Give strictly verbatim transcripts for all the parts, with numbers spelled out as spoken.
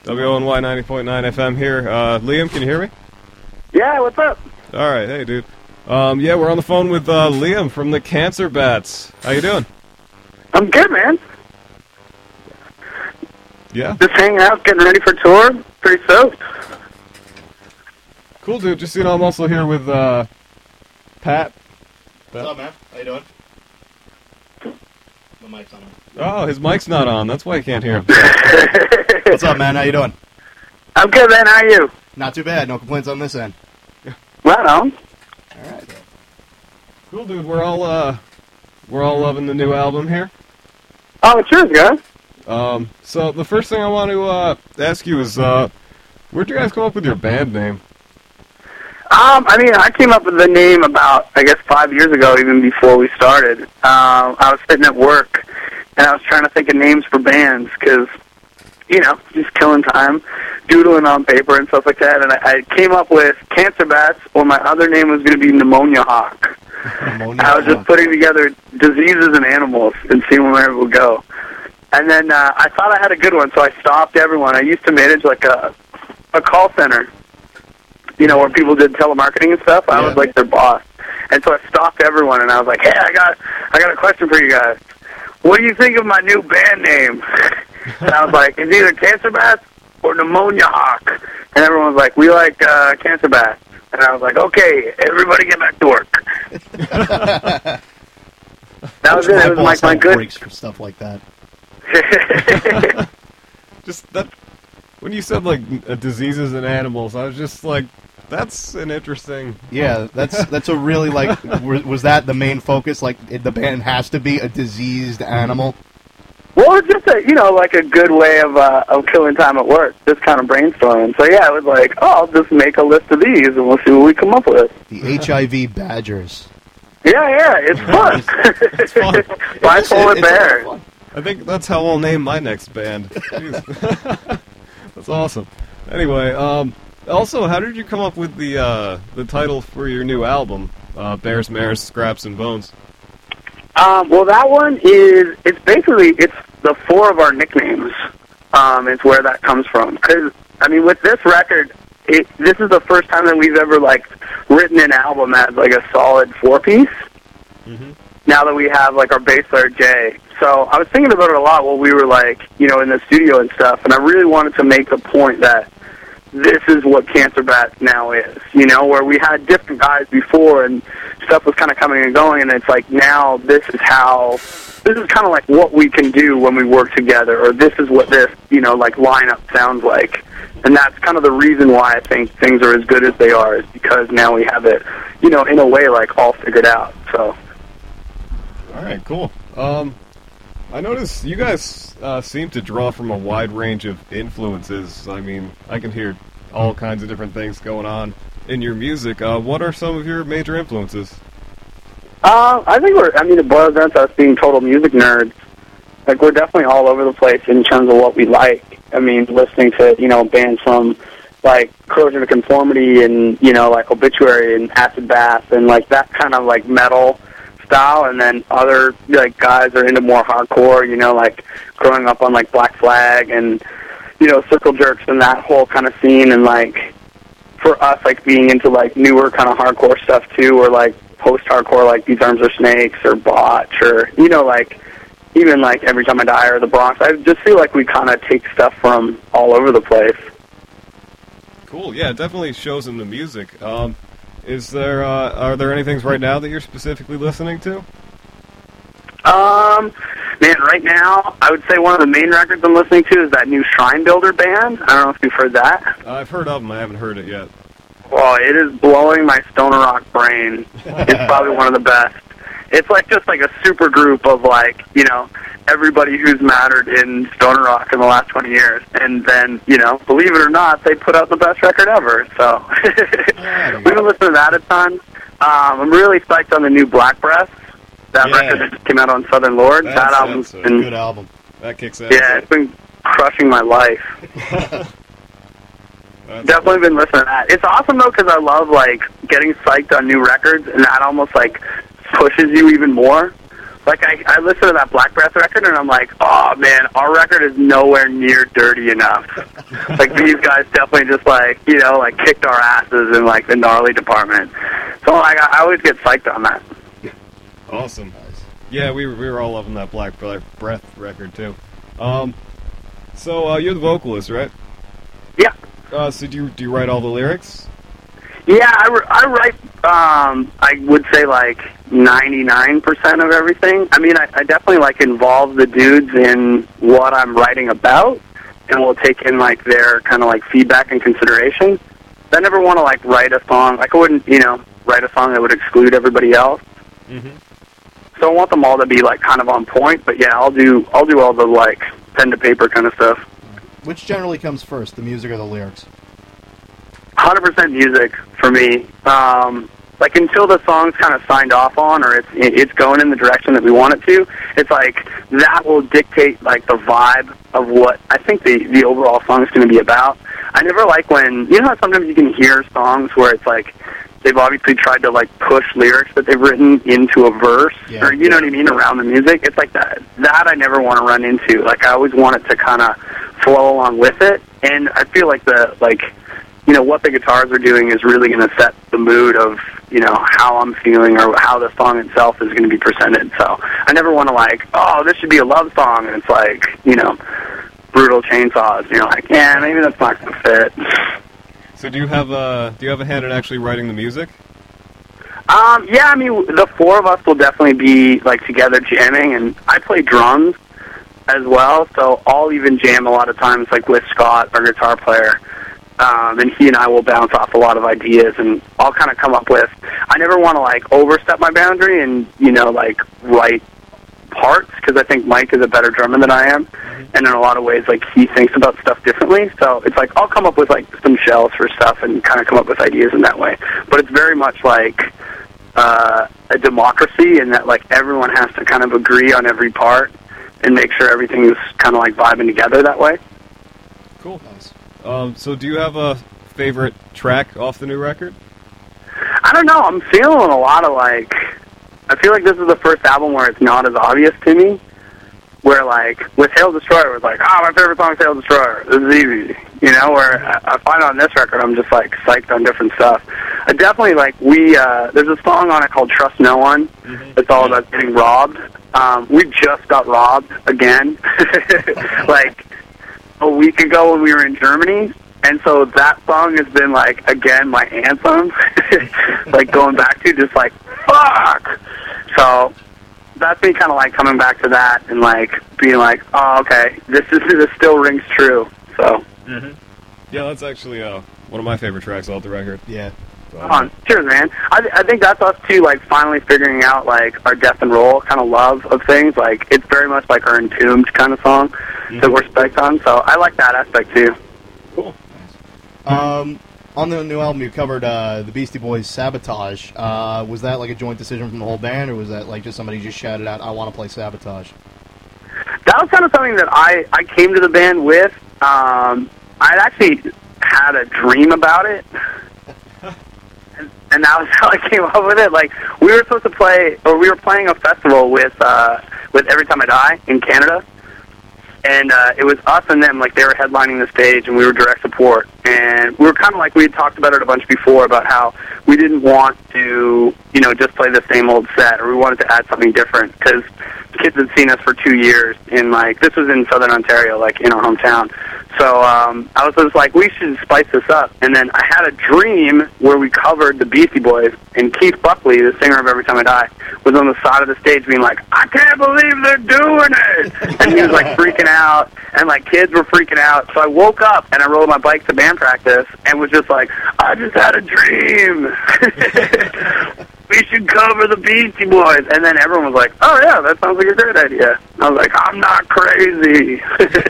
W O N Y ninety point nine F M here. Uh, Liam, can you hear me? Yeah, what's up? All right, hey, dude. Um, yeah, we're on the phone with uh, Liam from the Cancer Bats. How you doing? I'm good, man. Yeah. Just hanging out, getting ready for tour. Pretty soaked. Cool, dude. Just, you know, I'm also here with uh, Pat. What's up, man? How you doing? My mic's on. Oh, his mic's not on. That's why I can't hear him. What's up, man? How you doing? I'm good, man. How are you? Not too bad. No complaints on this end. Right on. All right. Cool, dude. We're all uh, we're all loving the new album here. Oh, cheers, guys. Um, so the first thing I want to uh, ask you is, uh, where'd you guys come up with your band name? Um, I mean, I came up with the name about, I guess, five years ago, even before we started. Um, I was sitting at work, and I was trying to think of names for bands, because, you know, just killing time, doodling on paper and stuff like that, and I, I came up with Cancer Bats, or my other name was going to be Pneumonia Hawk. Pneumonia I was just putting together diseases and animals and seeing where it would go. And then uh, I thought I had a good one, so I stopped everyone. I used to manage, like, a, a call center, you know, where people did telemarketing and stuff. I Yeah. was like their boss. And so I stopped everyone, and I was like, hey, I got I got a question for you guys. What do you think of my new band name? And I was like, it's either Cancer Bats or Pneumonia Hawk. And everyone was like, we like uh, Cancer Bats. And I was like, okay, everybody get back to work. That was it. It was like my good... breaks for stuff like that. Just that, when you said, like, uh, diseases and animals, I was just like, that's an interesting... Yeah, that's that's a really, like, w- was that the main focus? Like, it, the band has to be a diseased animal? Well, it's just a, you know, like a good way of uh, of killing time at work, just kind of brainstorming. So, yeah, I was like, oh, I'll just make a list of these, and we'll see what we come up with. The H I V Badgers. Yeah, yeah, it's fun. It's fun. Bipolar It's- it's Bear. fun. I think that's how I'll name my next band. Jeez. That's awesome. Anyway, um, also, how did you come up with the uh, the title for your new album, uh, Bears, Mares, Scraps, and Bones? Um, well, that one is, it's basically, it's the four of our nicknames, um, is where that comes from. Because, I mean, with this record, it, this is the first time that we've ever, like, written an album as, like, a solid four-piece. Mm-hmm. Now that we have, like, our bass player, Jay. So I was thinking about it a lot while we were, like, you know, in the studio and stuff, and I really wanted to make the point that this is what Cancer Bats now is, you know, where we had different guys before and stuff was kind of coming and going, and it's like now this is how, this is kind of like what we can do when we work together, or this is what this, you know, like lineup sounds like. And that's kind of the reason why I think things are as good as they are, is because now we have it, you know, in a way, like, all figured out, so. All right, cool. Um, I noticed you guys uh, seem to draw from a wide range of influences. I mean, I can hear all kinds of different things going on in your music. Uh, what are some of your major influences? Uh, I think we're, I mean, it boils down to us being total music nerds. Like, we're definitely all over the place in terms of what we like. I mean, listening to, you know, bands from, like, Corrosion of Conformity and, you know, like, Obituary and Acid Bath and, like, that kind of, like, metal style, and then other, like, guys are into more hardcore, you know, like, growing up on, like, Black Flag and, you know, Circle Jerks and that whole kind of scene, and, like, for us, like, being into, like, newer kind of hardcore stuff, too, or, like, post-hardcore, like, These Arms Are Snakes or Botch or, you know, like, even, like, Every Time I Die or The Bronx. I just feel like we kind of take stuff from all over the place. Cool, yeah, it definitely shows in the music. Um, is there, uh, are there any things right now that you're specifically listening to? Um, man, right now, I would say one of the main records I'm listening to is that new Shrine Builder band. I don't know if you've heard that. Uh, I've heard of them, I haven't heard it yet. Well, it is blowing my stoner rock brain. It's probably one of the best. It's like just like a super group of, like, you know, everybody who's mattered in stoner rock in the last twenty years. And then, you know, believe it or not, they put out the best record ever. So we've been listening to that a ton. Um, I'm really psyched on the new Black Breath. That Yeah. record that just came out on Southern Lord. That's- that album's that's a been, Good album. That kicks ass. yeah, it's been crushing my life. That's Definitely been listening to that. It's awesome, though, because I love, like, getting psyched on new records, and that almost, like, pushes you even more. Like, I, I listen to that Black Breath record, and I'm like, oh, man, our record is nowhere near dirty enough. Like, these guys definitely just, like, you know, like, kicked our asses in, like, the gnarly department. So, like, I, I always get psyched on that. Awesome. Yeah, we were, we were all loving that Black Breath record, too. Um, so, uh, you're the vocalist, right? Yeah. Uh, so do you, do you write all the lyrics? Yeah, I, I write, um, I would say, like, ninety-nine percent of everything. I mean, I, I definitely, like, involve the dudes in what I'm writing about, and we'll take in, like, their kind of, like, feedback and consideration. I never want to, like, write a song. Like, I wouldn't, you know, write a song that would exclude everybody else. Mm-hmm. So I want them all to be, like, kind of on point, but, yeah, I'll do, I'll do all the, like, pen-to-paper kind of stuff. Which generally comes first, the music or the lyrics? one hundred percent music for me. Um, like, until the song's kind of signed off on, or it's it's going in the direction that we want it to, it's like that will dictate, like, the vibe of what I think the, the overall song is going to be about. I never like when, you know how sometimes you can hear songs where it's like they've obviously tried to, like, push lyrics that they've written into a verse, yeah, or, you yeah. know what I mean, around the music. It's like that. That I never want to run into. Like, I always want it to kind of flow along with it, and I feel like the, like, you know, what the guitars are doing is really going to set the mood of, you know, how I'm feeling or how the song itself is going to be presented. So I never want to, like, oh, this should be a love song, and it's like, you know, brutal chainsaws. You're like, yeah, maybe that's not going to fit. So do you have a do you have a hand in actually writing the music? Um, yeah, I mean, the four of us will definitely be, like, together jamming, and I play drums as well, so I'll even jam a lot of times, like, with Scott, our guitar player. Um, and he and I will bounce off a lot of ideas, and I'll kind of come up with, I never want to, like, overstep my boundary and, you know, like, write parts, because I think Mike is a better drummer than I am, mm-hmm. and in a lot of ways, like, he thinks about stuff differently, so it's like, I'll come up with, like, some shells for stuff and kind of come up with ideas in that way, but it's very much like uh, a democracy in that, like, everyone has to kind of agree on every part and make sure everything is kind of, like, vibing together that way. Cool. Nice. Um, so do you have a favorite track off the new record? I don't know. I'm feeling a lot of, like, I feel like this is the first album where it's not as obvious to me. Where, like, with Hail Destroyer, it's like, oh, my favorite song is Hail Destroyer. This is easy. You know, where I, I find on this record, I'm just, like, psyched on different stuff. I definitely, like, we, uh, there's a song on it called Trust No One. Mm-hmm. It's all about getting robbed. Um, we just got robbed again. Like, a week ago when we were in Germany, and so that song has been, like, again, my anthem, like, going back to just, like, fuck! So that's me kind of, like, coming back to that and, like, being like, oh, okay, this is this still rings true, so. Mm-hmm. Yeah, that's actually uh, one of my favorite tracks off the record. Yeah. Come on. Cheers, man. I, th- I think that's us, too, like, finally figuring out, like, our death and roll kind of love of things. Like, it's very much like our Entombed kind of song mm-hmm. that we're spec'd on, so I like that aspect, too. Cool. Um, on the new album, you covered uh, the Beastie Boys' Sabotage. Uh, was that, like, a joint decision from the whole band, or was that, like, just somebody just shouted out, I want to play Sabotage? That was kind of something that I, I came to the band with. Um, I'd actually had a dream about it. And that was how I came up with it. Like, we were supposed to play, or we were playing a festival with uh, with Every Time I Die in Canada, and uh, it was us and them. Like, they were headlining the stage, and we were direct support. And we were kind of like, we had talked about it a bunch before, about how we didn't want to, you know, just play the same old set, or we wanted to add something different, because kids had seen us for two years in, like, this was in Southern Ontario, like, in our hometown. So um, I was just like, we should spice this up. And then I had a dream where we covered the Beastie Boys, and Keith Buckley, the singer of Every Time I Die, was on the side of the stage being like, I can't believe they're doing it! And he was, like, freaking out, and, like, kids were freaking out. So I woke up, and I rode my bike to band practice, and was just like, I just had a dream! We should cover the Beastie Boys. And then everyone was like, oh, yeah, that sounds like a great idea. I was like, I'm not crazy.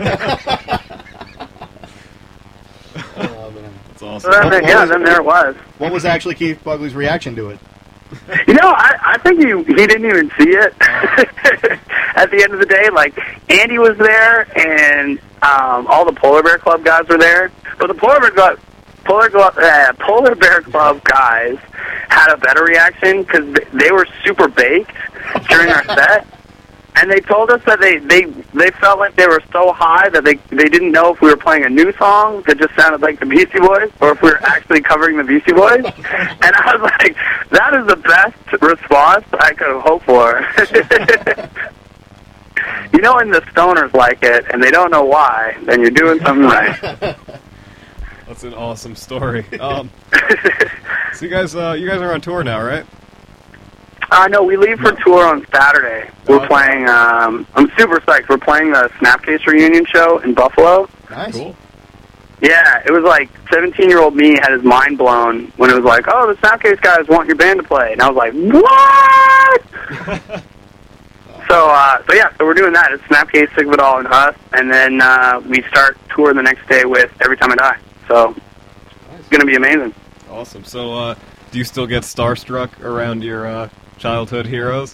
Oh, man. That's awesome. So then, yeah, then there it was. What was actually Keith Buckley's reaction to it? You know, I, I think he he didn't even see it. At the end of the day, like, Andy was there, and um, all the Polar Bear Club guys were there. But the Polar Bear Club, Polar, uh, Polar Bear Club guys had a better reaction because they were super baked during our set. and they told us that they, they they felt like they were so high that they they didn't know if we were playing a new song that just sounded like the Beastie Boys or if we were actually covering the Beastie Boys. And I was like, that is the best response I could hope for. You know, when the stoners like it and they don't know why, then you're doing something right. That's an awesome story. Um, so you guys, uh, you guys are on tour now, right? Uh, no, we leave for tour on Saturday. We're okay. playing, um, I'm super psyched. We're playing the Snapcase reunion show in Buffalo. Nice. Cool. Yeah, it was like seventeen-year-old me had his mind blown when it was like, oh, the Snapcase guys want your band to play. And I was like, what? so, uh, so yeah, so we're doing that. It's Snapcase, Sick of It All, and us. And then uh, we start tour the next day with Every Time I Die. So Nice. it's going to be amazing. Awesome. So, uh, do you still get starstruck around your uh, childhood heroes?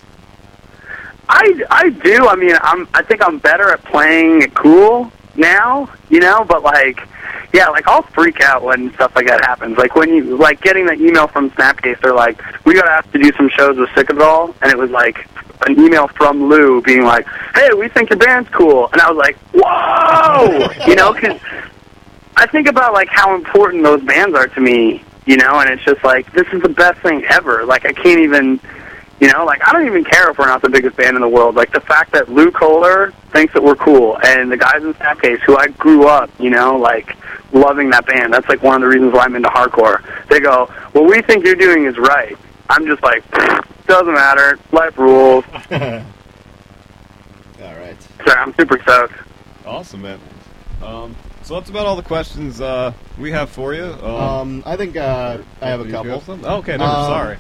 I, I do. I mean, I'm. I think I'm better at playing it cool now, you know. But like, yeah, like I'll freak out when stuff like that happens. Like when you like getting the email from Snapcase, they're like, "We got asked to do some shows with Sick of It All," and it was like an email from Lou being like, "Hey, we think your band's cool," and I was like, "Whoa!" You know, because I think about like how important those bands are to me, you know, and it's just like this is the best thing ever. Like I can't even. You know, like, I don't even care if we're not the biggest band in the world. Like, the fact that Lou Kohler thinks that we're cool, and the guys in Snapcase, who I grew up, you know, like, loving that band. That's, like, one of the reasons why I'm into hardcore. They go, what we think you're doing is right. I'm just like, doesn't matter. Life rules. All right. So I'm super stoked. Awesome, man. Um, so that's about all the questions uh, we have for you. Um, Um, I think uh, I have a do you couple. have some? Oh, okay, no, Um, sorry.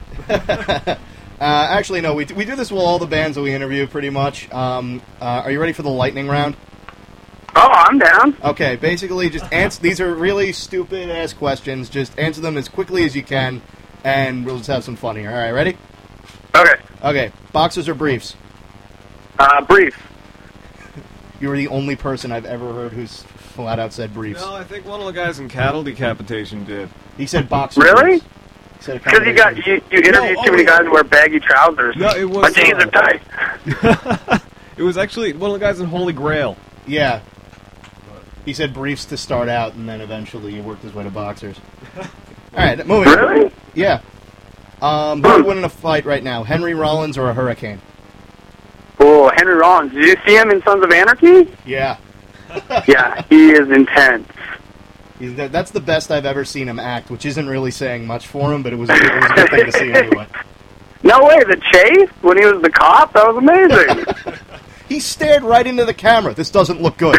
Uh, actually, no. We we do this with all the bands that we interview, pretty much. Um, uh, are you ready for the lightning round? Oh, I'm down. Okay. Basically, just answer. These are really stupid ass questions. Just answer them as quickly as you can, and we'll just have some fun here. All right, ready? Okay. Okay. Boxers or briefs? Uh, brief. You were the only person I've ever heard who's flat out said briefs. No, I think one of the guys in Cattle Decapitation did. He said boxers. Really? He said a Because you got you, you interviewed No, too oh, many yeah. guys who wear baggy trousers. No, it was, My jeans uh, are tight. It was actually one of the guys in Holy Grail. Yeah. He said briefs to start out, and then eventually he worked his way to boxers. All right, moving on. Really? Yeah. Um, who would win in a fight right now, Henry Rollins or a Hurricane? Oh, Henry Rollins. Did you see him in Sons of Anarchy? Yeah. Yeah, he is intense. He's, that- that's the best I've ever seen him act, which isn't really saying much for him, but it was, it was a good thing to see anyway. No way, the chase when he was the cop, that was amazing. He stared right into the camera. This doesn't look good.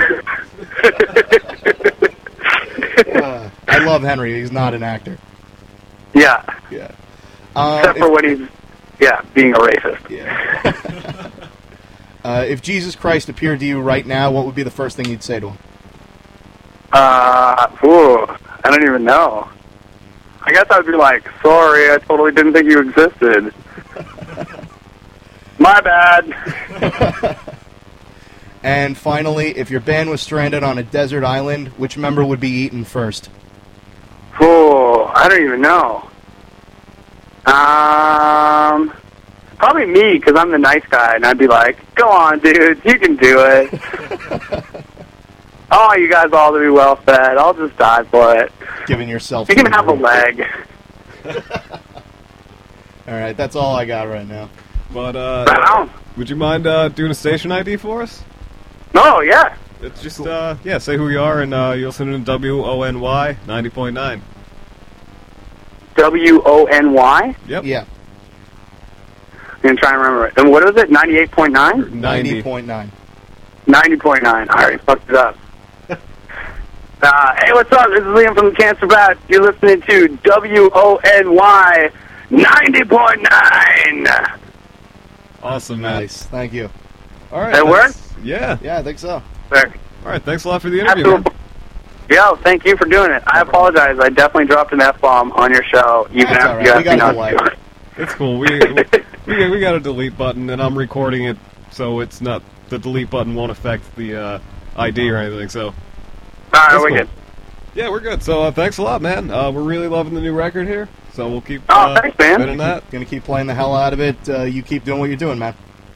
Uh, I love Henry. He's not an actor. Yeah, Yeah. Uh, except for if, when he's yeah being a racist. yeah. uh, if Jesus Christ appeared to you right now, what would be the first thing you'd say to him? Uh, ooh, I don't even know. I guess I'd be like, sorry, I totally didn't think you existed. My bad. And finally, if your band was stranded on a desert island, which member would be eaten first? Ooh, I don't even know. Um, probably me, because I'm the nice guy, and I'd be like, go on, dude, you can do it. Oh, you guys all to be well fed. I'll just die for it. Giving yourself... You to can the have a group. leg. All right, that's all I got right now. But, uh, Right on. would you mind uh, doing a station I D for us? No, yeah. It's just, uh, yeah, say who you are, and uh, you'll listen to W O N Y ninety point nine. W O N Y? Yep. Yeah, I'm going to try and remember it. And what is it, ninety-eight point nine? ninety point nine. ninety point nine. I already fucked it up. Uh, hey, what's up? This is Liam from the Cancer Bat. You're listening to W O N Y ninety point nine. Awesome, man. Nice, thank you. All right. That thanks. Yeah. Yeah, I think so. There. All right, thanks a lot for the interview, man. Absolutely. Yo, thank you for doing it. I apologize. I definitely dropped an F-bomb on your show. You That's can all have, you right. We have got me the not light. to. It's cool. We, we we got a delete button, and I'm recording it, so it's not the delete button won't affect the uh, I D or anything. So All right, That's we're cool. good. yeah, we're good. So uh, thanks a lot, man. Uh, we're really loving the new record here, so we'll keep Oh, uh, thanks, man. spinning that. Gonna keep playing the hell out of it. Uh, you keep doing what you're doing, man.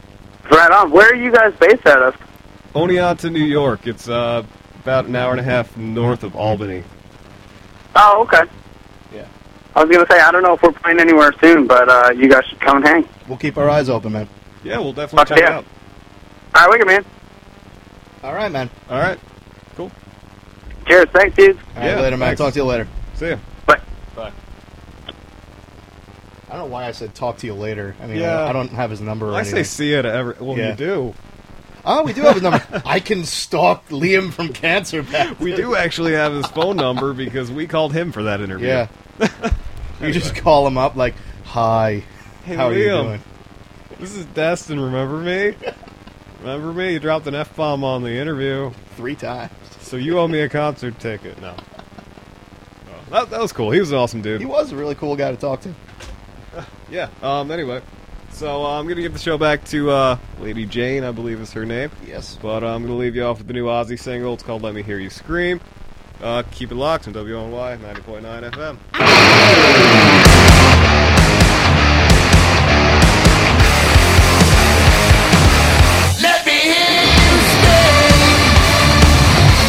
Right on. Where are you guys based out of? Oneonta, New York. It's uh, about an hour and a half north of Albany. Oh, okay. Yeah. I was going to say, I don't know if we're playing anywhere soon, but uh, you guys should come and hang. We'll keep our eyes open, man. Yeah, we'll definitely Fuck check it yeah. out. All right, wicked, man. All right, man. All right. Cool. Cheers. Thanks, dude. All right, Yeah, later, man. thanks. Talk to you later. See ya. Bye. Bye. I don't know why I said talk to you later. I mean, Yeah. I, I don't have his number or I anything. say see ya to every... Well, Yeah. you do. Oh, we do have his number. I can stalk Liam from Cancer back. We do actually have his phone number because we called him for that interview. Yeah. You just call him up like, hi, Hey, how are you Liam. doing? This is Destin, remember me? Remember me? You dropped an F-bomb on the interview. Three times. So you owe me a concert ticket. No. Oh, that, that was cool. He was an awesome dude. He was a really cool guy to talk to. Yeah. Um. Anyway, so uh, I'm gonna give the show back to uh, Lady Jane, I believe is her name. Yes. But uh, I'm gonna leave you off with the new Ozzy single. It's called "Let Me Hear You Scream." Uh, keep it locked on W O N Y ninety point nine F M.